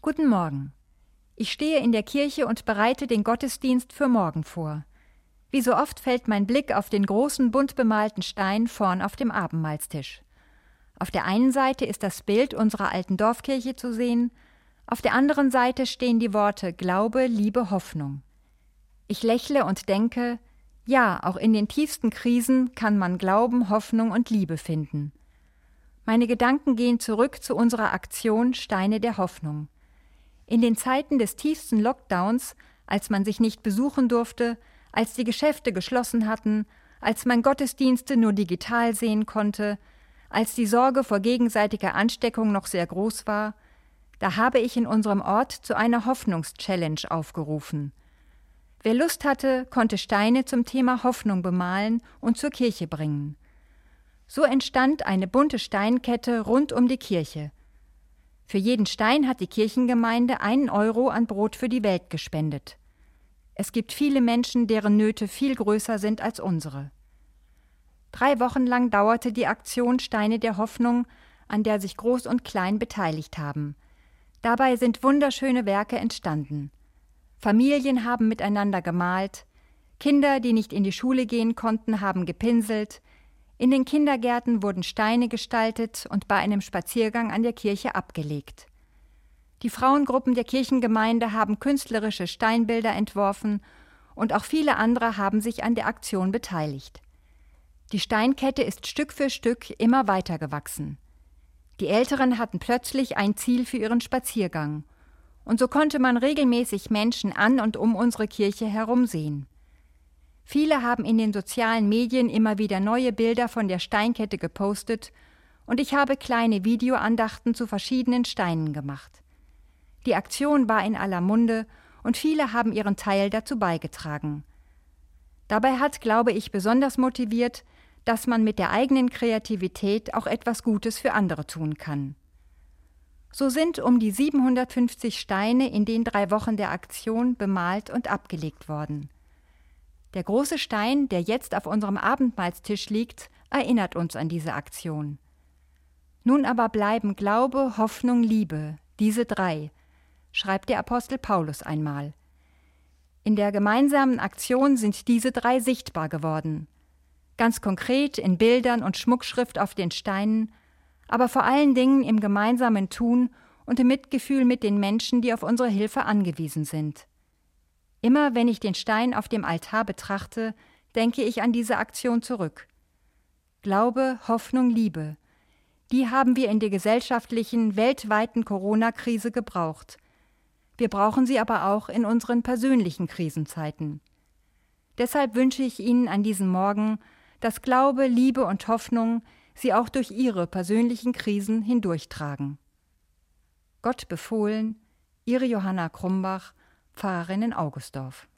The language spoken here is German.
Guten Morgen. Ich stehe in der Kirche und bereite den Gottesdienst für morgen vor. Wie so oft fällt mein Blick auf den großen, bunt bemalten Stein vorn auf dem Abendmahlstisch. Auf der einen Seite ist das Bild unserer alten Dorfkirche zu sehen, auf der anderen Seite stehen die Worte Glaube, Liebe, Hoffnung. Ich lächle und denke, ja, auch in den tiefsten Krisen kann man Glauben, Hoffnung und Liebe finden. Meine Gedanken gehen zurück zu unserer Aktion Steine der Hoffnung. In den Zeiten des tiefsten Lockdowns, als man sich nicht besuchen durfte, als die Geschäfte geschlossen hatten, als man Gottesdienste nur digital sehen konnte, als die Sorge vor gegenseitiger Ansteckung noch sehr groß war, da habe ich in unserem Ort zu einer Hoffnungs-Challenge aufgerufen. Wer Lust hatte, konnte Steine zum Thema Hoffnung bemalen und zur Kirche bringen. So entstand eine bunte Steinkette rund um die Kirche. Für jeden Stein hat die Kirchengemeinde 1 Euro an Brot für die Welt gespendet. Es gibt viele Menschen, deren Nöte viel größer sind als unsere. 3 Wochen lang dauerte die Aktion Steine der Hoffnung, an der sich Groß und Klein beteiligt haben. Dabei sind wunderschöne Werke entstanden. Familien haben miteinander gemalt, Kinder, die nicht in die Schule gehen konnten, haben gepinselt, in den Kindergärten wurden Steine gestaltet und bei einem Spaziergang an der Kirche abgelegt. Die Frauengruppen der Kirchengemeinde haben künstlerische Steinbilder entworfen und auch viele andere haben sich an der Aktion beteiligt. Die Steinkette ist Stück für Stück immer weiter gewachsen. Die Älteren hatten plötzlich ein Ziel für ihren Spaziergang. Und so konnte man regelmäßig Menschen an und um unsere Kirche herum sehen. Viele haben in den sozialen Medien immer wieder neue Bilder von der Steinkette gepostet und ich habe kleine Videoandachten zu verschiedenen Steinen gemacht. Die Aktion war in aller Munde und viele haben ihren Teil dazu beigetragen. Dabei hat, glaube ich, besonders motiviert, dass man mit der eigenen Kreativität auch etwas Gutes für andere tun kann. So sind um die 750 Steine in den 3 Wochen der Aktion bemalt und abgelegt worden. Der große Stein, der jetzt auf unserem Abendmahlstisch liegt, erinnert uns an diese Aktion. Nun aber bleiben Glaube, Hoffnung, Liebe, diese 3, schreibt der Apostel Paulus einmal. In der gemeinsamen Aktion sind diese 3 sichtbar geworden. Ganz konkret in Bildern und Schmuckschrift auf den Steinen, aber vor allen Dingen im gemeinsamen Tun und im Mitgefühl mit den Menschen, die auf unsere Hilfe angewiesen sind. Immer wenn ich den Stein auf dem Altar betrachte, denke ich an diese Aktion zurück. Glaube, Hoffnung, Liebe, die haben wir in der gesellschaftlichen, weltweiten Corona-Krise gebraucht. Wir brauchen sie aber auch in unseren persönlichen Krisenzeiten. Deshalb wünsche ich Ihnen an diesem Morgen, dass Glaube, Liebe und Hoffnung Sie auch durch Ihre persönlichen Krisen hindurchtragen. Gott befohlen, Ihre Johanna Krumbach, Pfarrerin in Augustdorf.